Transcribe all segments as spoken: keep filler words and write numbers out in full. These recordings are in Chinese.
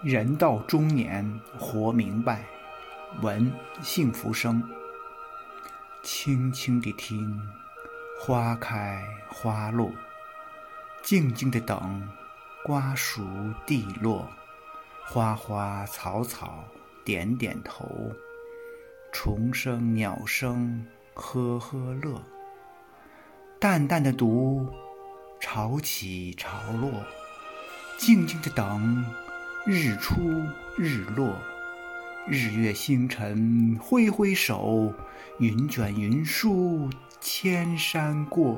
人到中年活明白，闻幸福声。轻轻地听，花开花落，静静地等，瓜熟蒂落。花花草草点点头，虫声鸟声呵呵乐。淡淡的读，潮起潮落，静静地等，日出日落。日月星辰挥挥手，云卷云舒千山过。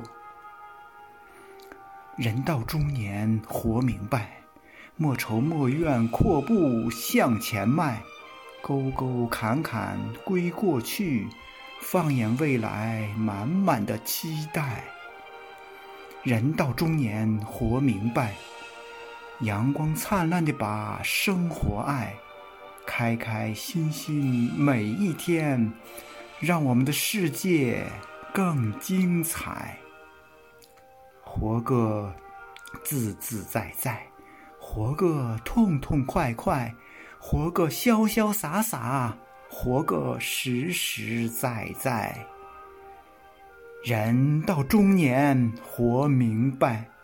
人到中年活明白，莫愁莫怨阔步向前迈，沟沟坎坎归过去，放眼未来满满的期待。人到中年活明白，阳光灿烂地把生活爱，开开心心每一天，让我们的世界更精彩。活个自自在在，活个痛痛快快，活个潇潇洒洒，活个实实在在。人到中年活明白，